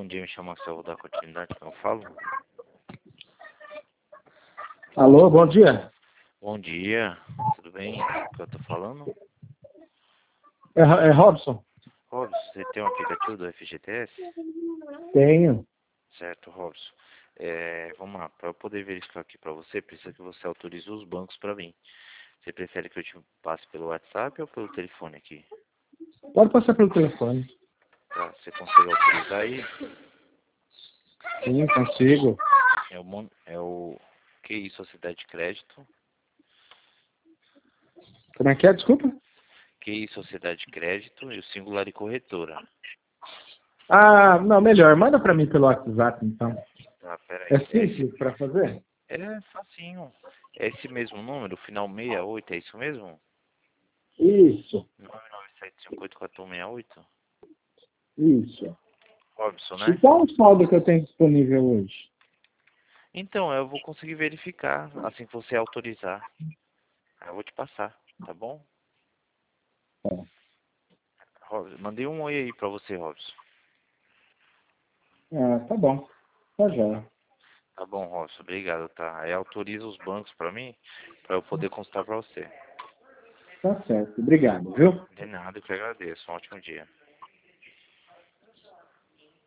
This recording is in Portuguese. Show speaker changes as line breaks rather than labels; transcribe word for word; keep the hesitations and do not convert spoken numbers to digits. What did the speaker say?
dia, me chama Marcelo da continuidade, que eu falo.
Alô, bom dia.
Bom dia, tudo bem? O que eu tô falando?
É, é Robson?
Robson, você tem um aplicativo do F G T S?
Tenho.
Certo, Robson. É, vamos lá, para eu poder verificar aqui para você, precisa que você autorize os bancos para mim. Você prefere que eu te passe pelo WhatsApp ou pelo telefone aqui?
Pode passar pelo telefone.
Tá, você consegue autorizar aí?
Sim, consigo.
É o, mon- é o Q I Sociedade de Crédito.
Como é que é? Desculpa?
Q I Sociedade de Crédito e o Singular e Corretora.
Ah, não, melhor. Manda pra mim pelo WhatsApp, então.
Tá, peraí.
É
É esse,
simples pra fazer?
é facinho. É esse mesmo número, final sessenta e oito, é isso mesmo?
Isso,
nove nove sete cinco oito quatro um seis oito?
isso.
Robson,
E
né?
qual o saldo que eu tenho disponível hoje?
Então, eu vou conseguir verificar assim que você autorizar. Aí eu vou te passar, tá bom?
Tá.
Robson, mandei um oi aí pra você, Robson.
Ah, tá bom. Tá já.
Tá bom, Robson, obrigado, tá? Aí autoriza os bancos pra mim, pra eu poder consultar pra você.
Tá certo. Obrigado, viu?
De nada, eu que agradeço. Um ótimo dia.